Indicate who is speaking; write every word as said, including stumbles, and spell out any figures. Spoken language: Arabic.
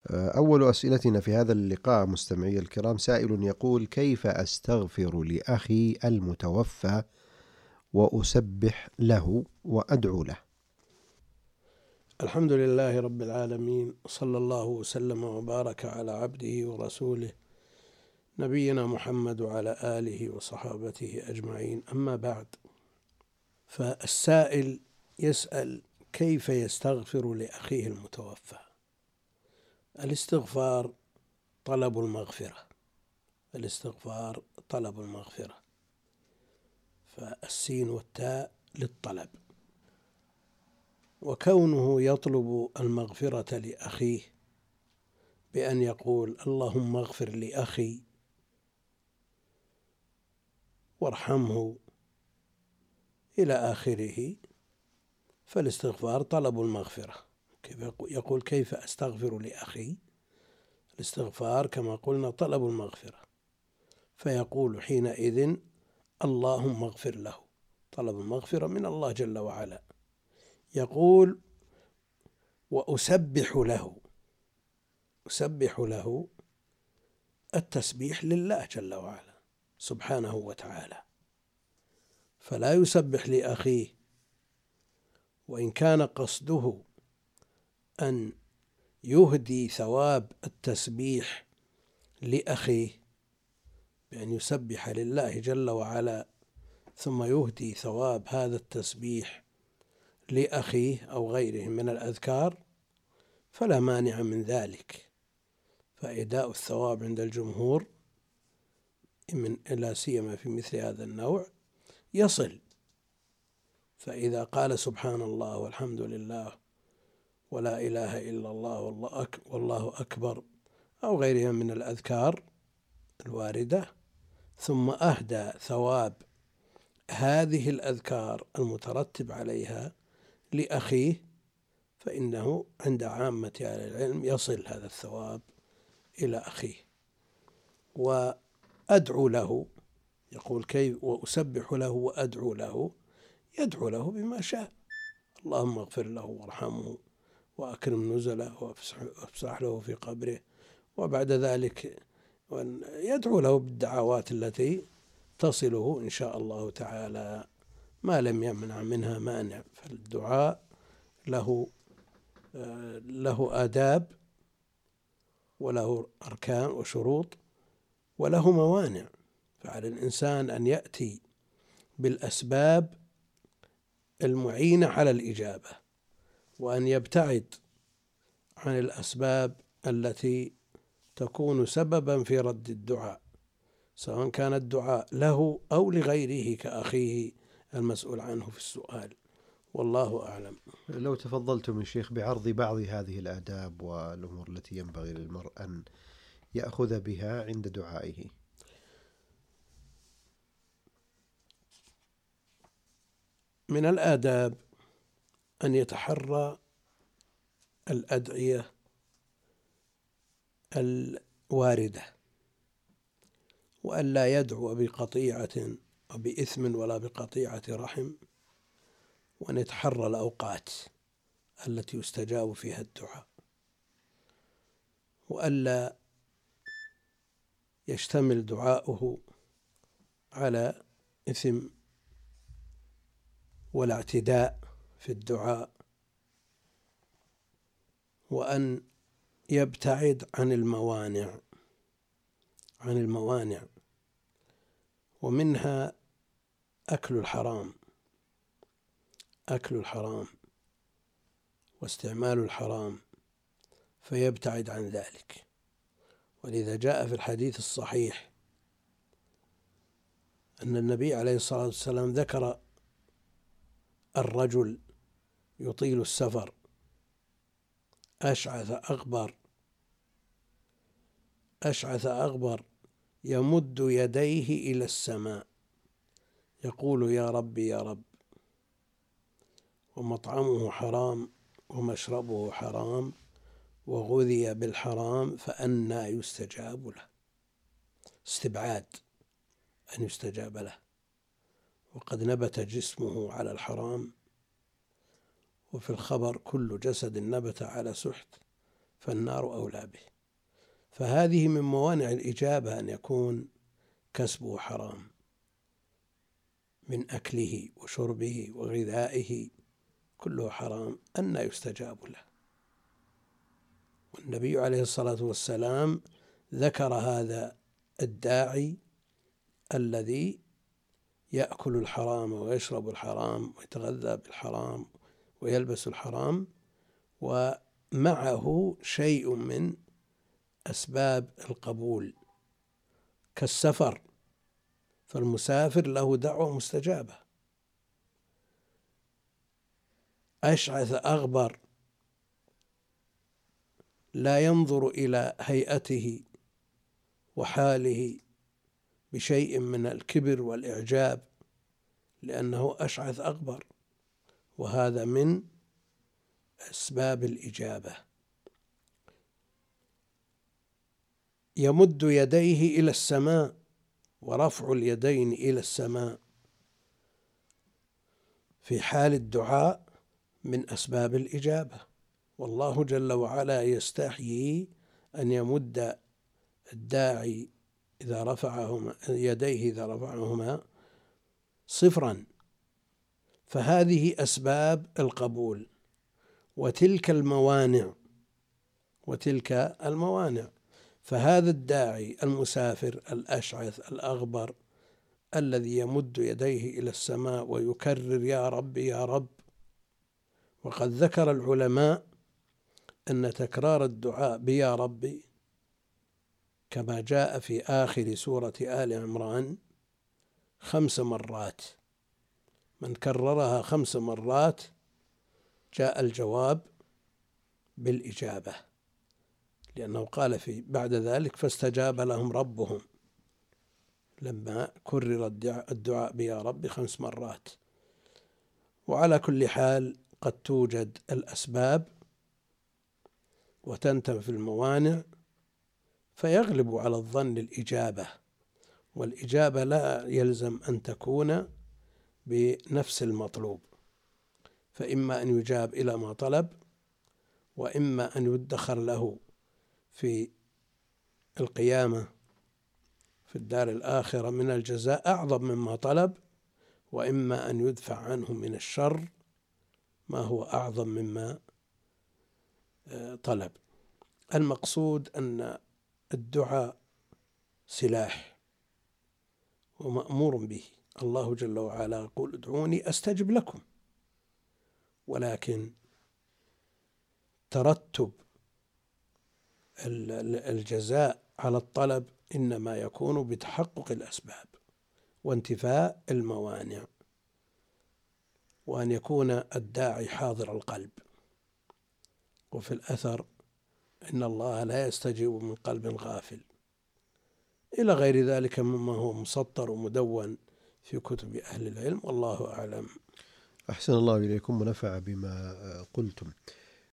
Speaker 1: أول أسئلتنا في هذا اللقاء مستمعي الكرام، سائل يقول: كيف أستغفر لأخي المتوفى وأسبح له وأدعو له؟
Speaker 2: الحمد لله رب العالمين، صلى الله وسلم وبارك على عبده ورسوله نبينا محمد وعلى آله وصحابته أجمعين، أما بعد. فالسائل يسأل كيف يستغفر لأخيه المتوفى. الاستغفار طلب المغفرة، الاستغفار طلب المغفرة، فالسين والتاء للطلب، وكونه يطلب المغفرة لأخيه بأن يقول اللهم اغفر لأخي وارحمه إلى آخره، فالاستغفار طلب المغفرة. يقول كيف أستغفر لأخي، الاستغفار كما قلنا طلب المغفرة، فيقول حينئذ اللهم اغفر له، طلب المغفرة من الله جل وعلا. يقول وأسبح له، أسبح له التسبيح لله جل وعلا سبحانه وتعالى، فلا يسبح لأخيه وإن كان قصده أن يهدي ثواب التسبيح لأخيه بأن يسبح لله جل وعلا ثم يهدي ثواب هذا التسبيح لأخيه أو غيره من الأذكار، فلا مانع من ذلك، فإهداء الثواب عند الجمهور من لا سيما في مثل هذا النوع يصل. فإذا قال سبحان الله والحمد لله ولا إله إلا الله والله أكبر أو غيرها من الأذكار الواردة، ثم أهدى ثواب هذه الأذكار المترتب عليها لأخيه، فإنه عند عامة أهل العلم يصل هذا الثواب إلى أخيه. وأدعو له، يقول كيف وأسبح له وأدعو له، يدعو له بما شاء، اللهم اغفر له وارحمه وأكرم نزله وافسح له في قبره، وبعد ذلك يدعو له بالدعوات التي تصله إن شاء الله تعالى ما لم يمنع منها مانع. فالدعاء له له آداب وله أركان وشروط وله موانع، فعلى الإنسان أن يأتي بالأسباب المعينة على الإجابة، وأن يبتعد عن الأسباب التي تكون سببا في رد الدعاء، سواء كان الدعاء له أو لغيره كأخيه المسؤول عنه في السؤال، والله أعلم.
Speaker 1: لو تفضلتم يا شيخ بعرض بعض هذه الآداب والأمور التي ينبغي للمرء أن يأخذ بها عند دعائه.
Speaker 2: من الآداب أن يتحرى الأدعية الواردة، وأن لا يدعو بقطيعة وبإثم ولا بقطيعة رحم، وأن يتحرى الأوقات التي يستجاب فيها الدعاء، وألا يشتمل دعاؤه على إثم ولا اعتداء في الدعاء، وأن يبتعد عن الموانع عن الموانع ومنها أكل الحرام أكل الحرام واستعمال الحرام، فيبتعد عن ذلك. ولذا جاء في الحديث الصحيح أن النبي عليه الصلاة والسلام ذكر الرجل يطيل السفر أشعث أغبر أشعث أغبر يمد يديه إلى السماء يقول يا رب يا رب، ومطعمه حرام ومشربه حرام وغذي بالحرام فأنى يستجاب له. استبعاد أن يستجاب له، وقد نبت جسمه على الحرام، وفي الخبر كل جسد نبت على سحت فالنار أولى به. فهذه من موانع الإجابة أن يكون كسبه حرام من أكله وشربه وغذائه، كله حرام، أن يستجاب له. والنبي عليه الصلاة والسلام ذكر هذا الداعي الذي يأكل الحرام ويشرب الحرام ويتغذى بالحرام ويلبس الحرام، ومعه شيء من أسباب القبول كالسفر، فالمسافر له دعوة مستجابة. أشعث أغبر لا ينظر إلى هيئته وحاله بشيء من الكبر والإعجاب لأنه أشعث أغبر، وهذا من أسباب الإجابة. يمد يديه إلى السماء، ورفع اليدين إلى السماء في حال الدعاء من أسباب الإجابة، والله جل وعلا يستحيي أن يمد الداعي إذا رفعهما يديه إذا رفعهما صفرا، فهذه أسباب القبول. وتلك الموانع وتلك الموانع فهذا الداعي المسافر الأشعث الأغبر الذي يمد يديه إلى السماء ويكرر يا رب يا رب، وقد ذكر العلماء أن تكرار الدعاء بيا ربي كما جاء في آخر سورة آل عمران خمس مرات، من كررها خمس مرات جاء الجواب بالإجابة، لأنه قال في بعد ذلك فاستجاب لهم ربهم لما كرر الدعاء بيا رب خمس مرات. وعلى كل حال قد توجد الأسباب وتنتفي الموانع، فيغلب على الظن الإجابة، والإجابة لا يلزم أن تكون بنفس المطلوب، فإما أن يجاب إلى ما طلب، وإما أن يدخر له في القيامة في الدار الآخرة من الجزاء أعظم مما طلب، وإما أن يدفع عنه من الشر ما هو أعظم مما طلب. المقصود أن الدعاء سلاح ومأمور به، الله جل وعلا يقول ادعوني أستجب لكم، ولكن ترتب الجزاء على الطلب إنما يكون بتحقق الأسباب وانتفاء الموانع، وأن يكون الداعي حاضر القلب. وفي الأثر إن الله لا يستجيب من قلب غافل، إلى غير ذلك مما هو مسطر ومدون في كتب أهل العلم، والله أعلم.
Speaker 1: أحسن الله إليكم ونفع بما قلتم.